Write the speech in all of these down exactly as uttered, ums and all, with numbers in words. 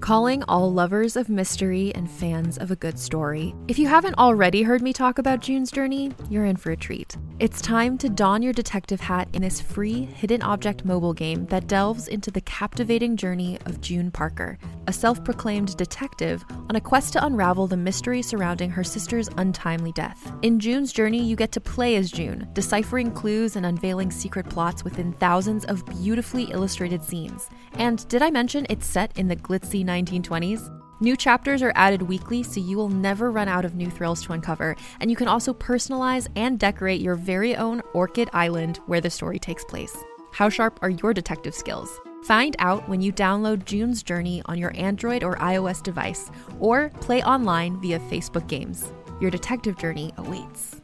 calling all lovers of mystery and fans of a good story. If you haven't already heard me talk about June's Journey, you're in for a treat. It's time to don your detective hat in this free hidden object mobile game that delves into the captivating journey of June Parker, a self-proclaimed detective on a quest to unravel the mystery surrounding her sister's untimely death. In June's Journey, you get to play as June, deciphering clues and unveiling secret plots within thousands of beautifully illustrated scenes. And did I mention it's set in the glitzy nineteen twenties? New chapters are added weekly, so you will never run out of new thrills to uncover, and you can also personalize and decorate your very own Orchid Island where the story takes place. How sharp are your detective skills? Find out when you download June's Journey on your Android or iOS device, or play online via Facebook Games. Your detective journey awaits.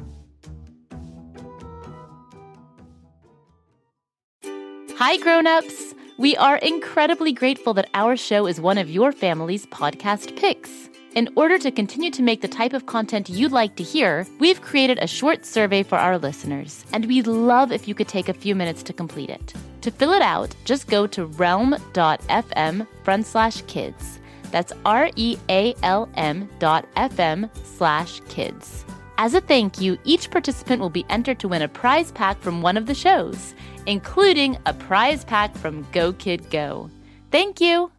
Hi, grown-ups! We are incredibly grateful that our show is one of your family's podcast picks. In order to continue to make the type of content you'd like to hear, we've created a short survey for our listeners, and we'd love if you could take a few minutes to complete it. To fill it out, just go to realm.fm front slash kids. That's R-E-A-L-M dot F-M slash kids. As a thank you, each participant will be entered to win a prize pack from one of the shows, including a prize pack from Go Kid Go. Thank you!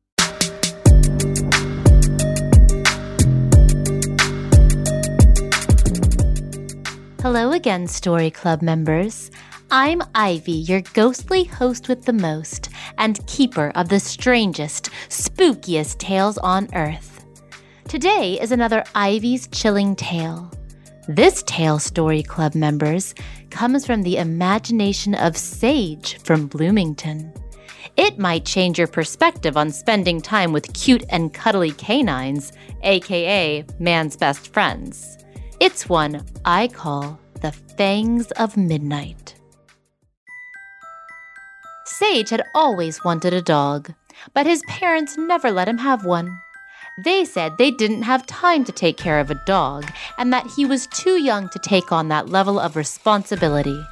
Hello again, Story Club members. I'm Ivy, your ghostly host with the most, and keeper of the strangest, spookiest tales on Earth. Today is another Ivy's Chilling Tale. This tale, Story Club members, comes from the imagination of Sage from Bloomington. It might change your perspective on spending time with cute and cuddly canines, aka man's best friends. It's one I call The Fangs of Midnight. Sage had always wanted a dog, but his parents never let him have one. They said they didn't have time to take care of a dog and that he was too young to take on that level of responsibility.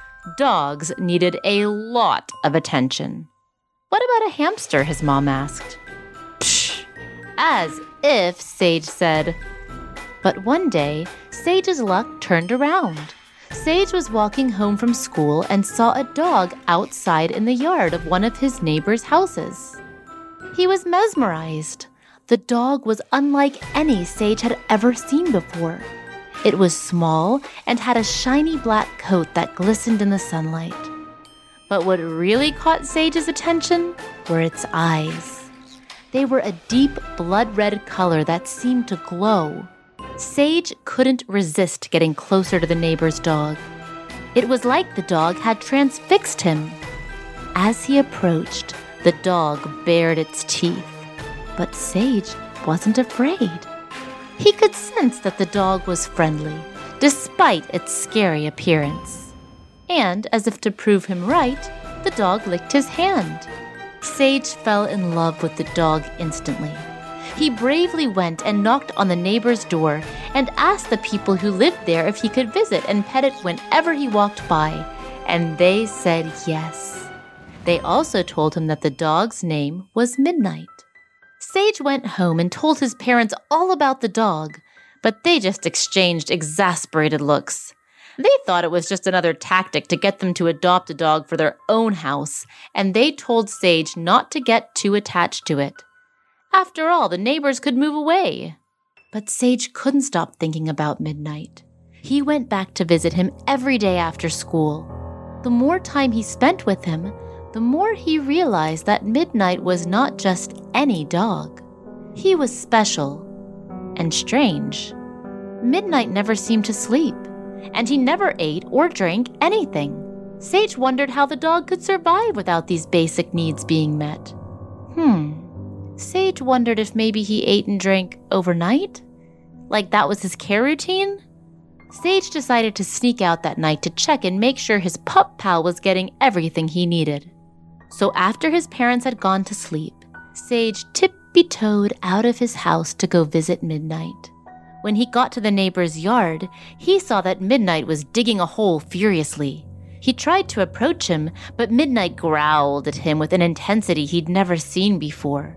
Dogs needed a lot of attention. What about a hamster, his mom asked. Psh, as if, Sage said. But one day, Sage's luck turned around. Sage was walking home from school and saw a dog outside in the yard of one of his neighbor's houses. He was mesmerized. The dog was unlike any Sage had ever seen before. It was small and had a shiny black coat that glistened in the sunlight. But what really caught Sage's attention were its eyes. They were a deep blood-red color that seemed to glow. Sage couldn't resist getting closer to the neighbor's dog. It was like the dog had transfixed him. As he approached, the dog bared its teeth. But Sage wasn't afraid. He could sense that the dog was friendly, despite its scary appearance. And, as if to prove him right, the dog licked his hand. Sage fell in love with the dog instantly. He bravely went and knocked on the neighbor's door and asked the people who lived there if he could visit and pet it whenever he walked by, and they said yes. They also told him that the dog's name was Midnight. Sage went home and told his parents all about the dog, but they just exchanged exasperated looks. They thought it was just another tactic to get them to adopt a dog for their own house, and they told Sage not to get too attached to it. After all, the neighbors could move away. But Sage couldn't stop thinking about Midnight. He went back to visit him every day after school. The more time he spent with him, the more he realized that Midnight was not just any dog. He was special and strange. Midnight never seemed to sleep, and he never ate or drank anything. Sage wondered how the dog could survive without these basic needs being met. Hmm. Sage wondered if maybe he ate and drank overnight? Like that was his care routine? Sage decided to sneak out that night to check and make sure his pup pal was getting everything he needed. So after his parents had gone to sleep, Sage tippy-toed out of his house to go visit Midnight. When he got to the neighbor's yard, he saw that Midnight was digging a hole furiously. He tried to approach him, but Midnight growled at him with an intensity he'd never seen before.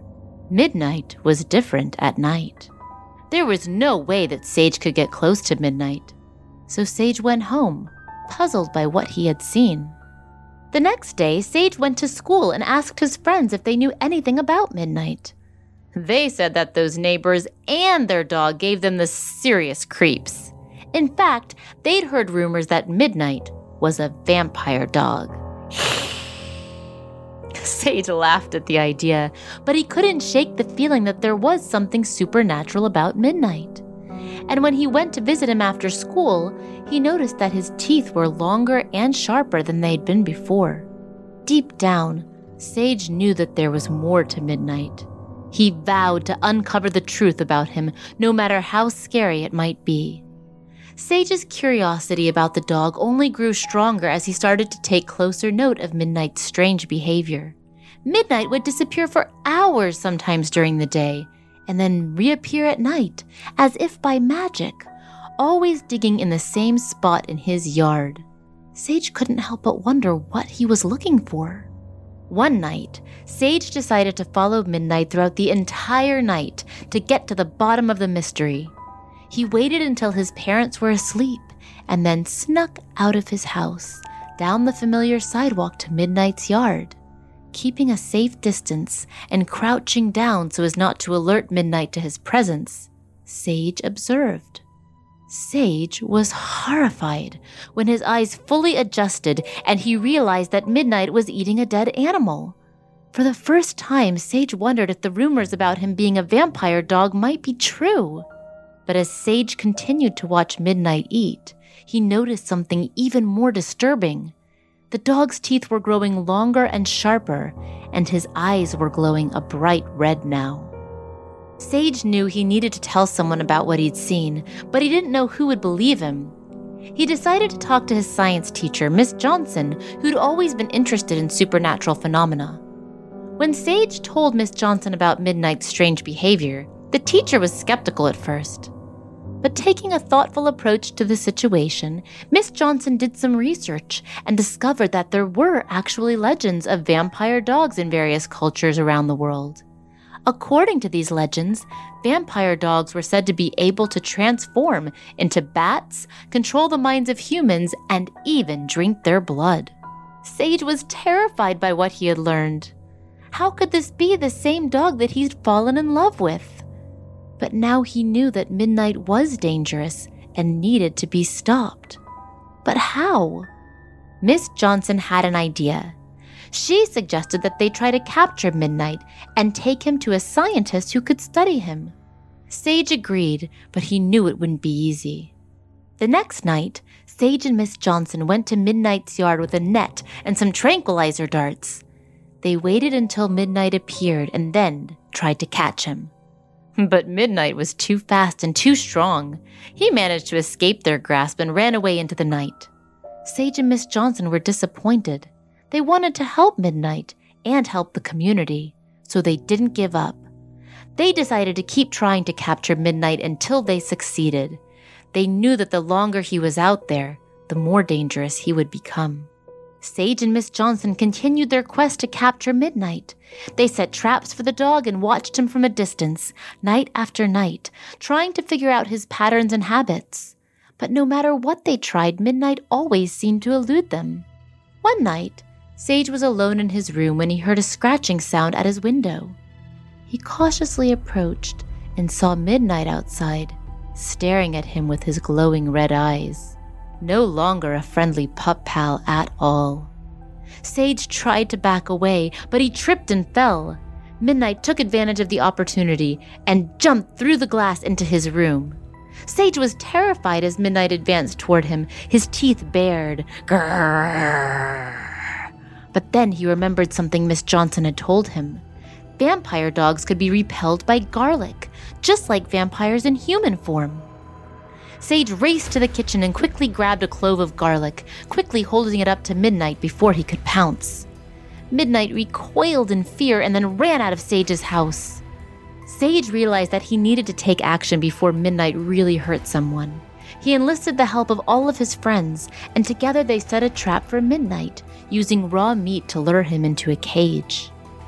Midnight was different at night. There was no way that Sage could get close to Midnight, so Sage went home, puzzled by what he had seen. The next day, Sage went to school and asked his friends if they knew anything about Midnight. They said that those neighbors and their dog gave them the serious creeps. In fact, they'd heard rumors that Midnight was a vampire dog. Sage laughed at the idea, but he couldn't shake the feeling that there was something supernatural about Midnight. And when he went to visit him after school, he noticed that his teeth were longer and sharper than they'd been before. Deep down, Sage knew that there was more to Midnight. He vowed to uncover the truth about him, no matter how scary it might be. Sage's curiosity about the dog only grew stronger as he started to take closer note of Midnight's strange behavior. Midnight would disappear for hours sometimes during the day, and then reappear at night, as if by magic, always digging in the same spot in his yard. Sage couldn't help but wonder what he was looking for. One night, Sage decided to follow Midnight throughout the entire night to get to the bottom of the mystery. He waited until his parents were asleep and then snuck out of his house, down the familiar sidewalk to Midnight's yard. Keeping a safe distance and crouching down so as not to alert Midnight to his presence, Sage observed. Sage was horrified when his eyes fully adjusted and he realized that Midnight was eating a dead animal. For the first time, Sage wondered if the rumors about him being a vampire dog might be true. But as Sage continued to watch Midnight eat, he noticed something even more disturbing. The dog's teeth were growing longer and sharper, and his eyes were glowing a bright red now. Sage knew he needed to tell someone about what he'd seen, but he didn't know who would believe him. He decided to talk to his science teacher, Miss Johnson, who'd always been interested in supernatural phenomena. When Sage told Miss Johnson about Midnight's strange behavior, the teacher was skeptical at first. But taking a thoughtful approach to the situation, Miss Johnson did some research and discovered that there were actually legends of vampire dogs in various cultures around the world. According to these legends, vampire dogs were said to be able to transform into bats, control the minds of humans, and even drink their blood. Sage was terrified by what he had learned. How could this be the same dog that he'd fallen in love with? But now he knew that Midnight was dangerous and needed to be stopped. But how? Miss Johnson had an idea. She suggested that they try to capture Midnight and take him to a scientist who could study him. Sage agreed, but he knew it wouldn't be easy. The next night, Sage and Miss Johnson went to Midnight's yard with a net and some tranquilizer darts. They waited until Midnight appeared and then tried to catch him. But Midnight was too fast and too strong. He managed to escape their grasp and ran away into the night. Sage and Miss Johnson were disappointed. They wanted to help Midnight and help the community, so they didn't give up. They decided to keep trying to capture Midnight until they succeeded. They knew that the longer he was out there, the more dangerous he would become. Sage and Miss Johnson continued their quest to capture Midnight. They set traps for the dog and watched him from a distance, night after night, trying to figure out his patterns and habits. But no matter what they tried, Midnight always seemed to elude them. One night, Sage was alone in his room when he heard a scratching sound at his window. He cautiously approached and saw Midnight outside, staring at him with his glowing red eyes. No longer a friendly pup pal at all. Sage tried to back away, but he tripped and fell. Midnight took advantage of the opportunity and jumped through the glass into his room. Sage was terrified as Midnight advanced toward him, his teeth bared. Grrr. But then he remembered something Miss Johnson had told him. Vampire dogs could be repelled by garlic, just like vampires in human form. Sage raced to the kitchen and quickly grabbed a clove of garlic, quickly holding it up to Midnight before he could pounce. Midnight recoiled in fear and then ran out of Sage's house. Sage realized that he needed to take action before Midnight really hurt someone. He enlisted the help of all of his friends, and together they set a trap for Midnight, using raw meat to lure him into a cage.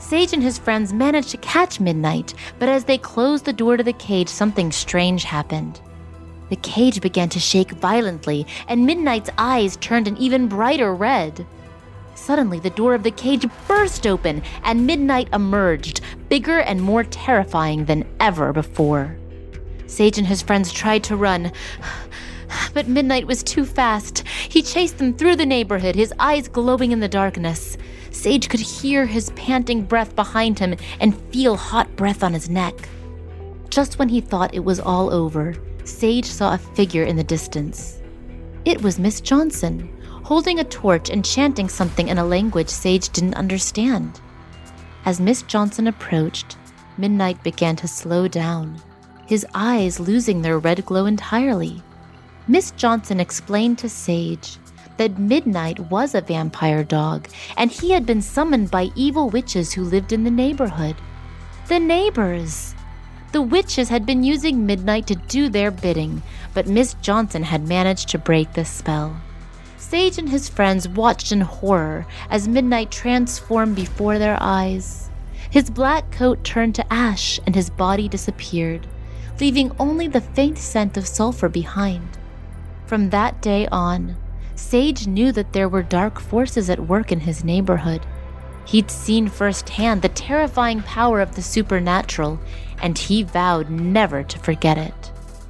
Sage and his friends managed to catch Midnight, but as they closed the door to the cage, something strange happened. The cage began to shake violently, and Midnight's eyes turned an even brighter red. Suddenly, the door of the cage burst open, and Midnight emerged, bigger and more terrifying than ever before. Sage and his friends tried to run, but Midnight was too fast. He chased them through the neighborhood, his eyes glowing in the darkness. Sage could hear his panting breath behind him and feel hot breath on his neck. Just when he thought it was all over, Sage saw a figure in the distance. It was Miss Johnson, holding a torch and chanting something in a language Sage didn't understand. As Miss Johnson approached, Midnight began to slow down, his eyes losing their red glow entirely. Miss Johnson explained to Sage that Midnight was a vampire dog, and he had been summoned by evil witches who lived in the neighborhood. The neighbors! The witches had been using Midnight to do their bidding, but Miss Johnson had managed to break the spell. Sage and his friends watched in horror as Midnight transformed before their eyes. His black coat turned to ash and his body disappeared, leaving only the faint scent of sulfur behind. From that day on, Sage knew that there were dark forces at work in his neighborhood. He'd seen firsthand the terrifying power of the supernatural, and he vowed never to forget it.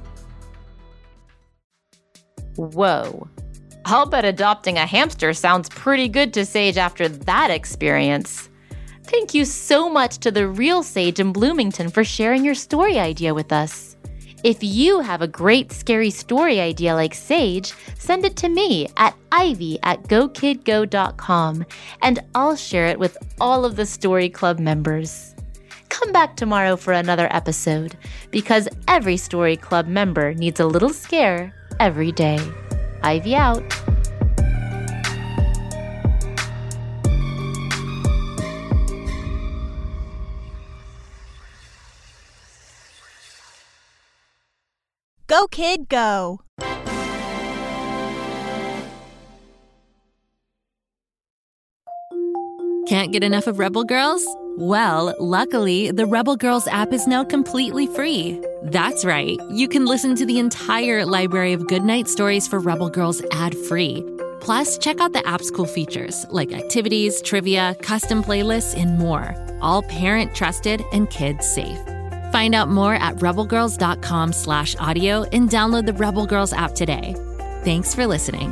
Whoa. I'll bet adopting a hamster sounds pretty good to Sage after that experience. Thank you so much to the real Sage in Bloomington for sharing your story idea with us. If you have a great scary story idea like Sage, send it to me at ivy at go kid go dot com, and I'll share it with all of the Story Club members. Come back tomorrow for another episode, because every Story Club member needs a little scare every day. Ivy out. Go, kid, go! Can't get enough of Rebel Girls? Well, luckily, the Rebel Girls app is now completely free. That's right. You can listen to the entire library of goodnight stories for Rebel Girls ad-free. Plus, check out the app's cool features like activities, trivia, custom playlists, and more. All parent-trusted and kids-safe. Find out more at rebelgirls.com slash audio and download the Rebel Girls app today. Thanks for listening.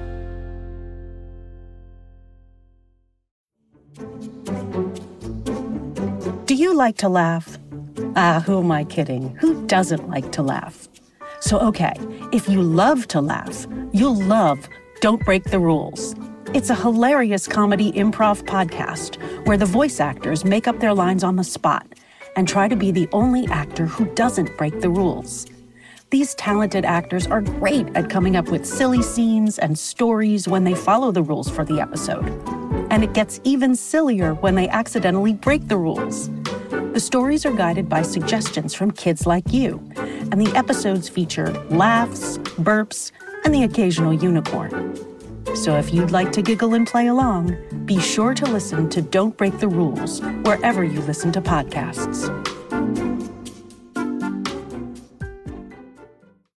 Do you like to laugh? Ah, who am I kidding? Who doesn't like to laugh? So, okay, if you love to laugh, you'll love Don't Break the Rules. It's a hilarious comedy improv podcast where the voice actors make up their lines on the spot and try to be the only actor who doesn't break the rules. These talented actors are great at coming up with silly scenes and stories when they follow the rules for the episode. And it gets even sillier when they accidentally break the rules. The stories are guided by suggestions from kids like you, and the episodes feature laughs, burps, and the occasional unicorn. So if you'd like to giggle and play along, be sure to listen to Don't Break the Rules wherever you listen to podcasts.